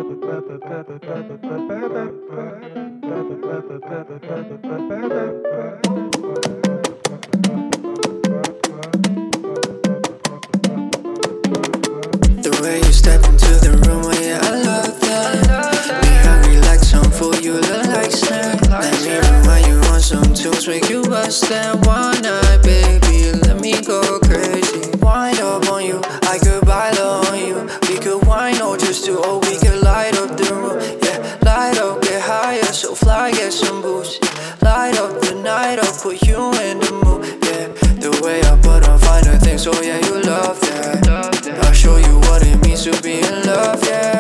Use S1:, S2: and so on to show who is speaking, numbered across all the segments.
S1: The way you step into the room, oh yeah, I love that. Me hungry like some food, you look like snack. Let me remind you on some tunes, make you bust that one night, baby. Let me go crazy. Wind up on you, I could buy low on you. We could wine or just do, oh, we could light up the room. Yeah, light up, get higher, so fly, get some boost. Light up the night, I'll put you in the mood. Yeah, the way I put on finer things, oh yeah, you love that. I'll show you what it means to be in love, yeah.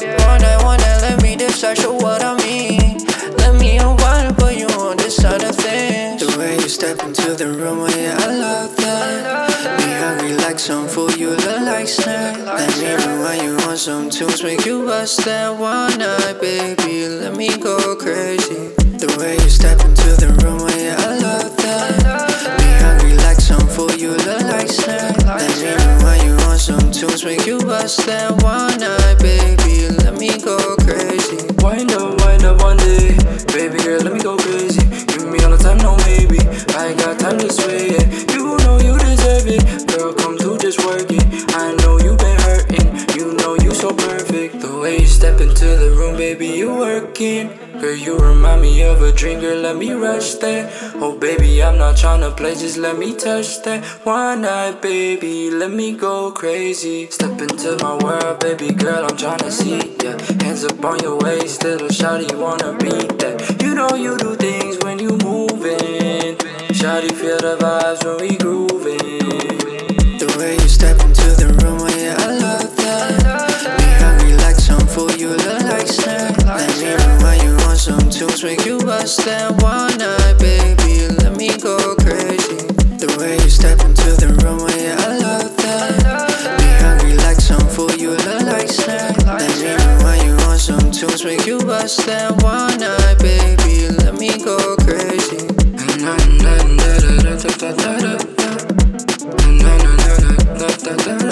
S1: One night, let me decide, show what I mean. Let me unwind and put you on this side of things. The way you step into the room, oh yeah, I love that. Me hungry like some food, you look like snack. Let me remind you on some tunes, make you bust that one night, baby. Let me go crazy. The way you step into the room, oh yeah, I love that. Me hungry like some food, you look like snack. Let me remind you on some tunes, make you bust that one night, baby. Let me go crazy.
S2: Wind up one day, baby girl, let me go crazy. Give me all the time, no maybe. I ain't got time to sway it. You know you deserve it, girl. Come through, just work it. I know you been hurting, you know you so perfect. The way you step into the room, baby, you working. Girl, you remind me of a dream, girl, let me rush that. Oh baby, I'm not tryna play, just let me touch that. One night, baby, let me go crazy. Step into my world, baby girl, I'm tryna see ya. Hands up on your waist, little shawty, wanna beat that. You know you do things when you moving. Shawty, feel the vibes when we grooving.
S1: The way you step into the room, oh yeah, I love that. Me hungry like some food, you look like snack. Let me remind you on some tunes, make you bust that one night, baby. Let me go crazy. The way you step into the room, oh yeah, I love that. Me hungry like some food, you look like snack. Let me remind you on some tunes, make you bust that one night, baby. Let me go crazy.
S2: Da da da da da da da da da da da da da da.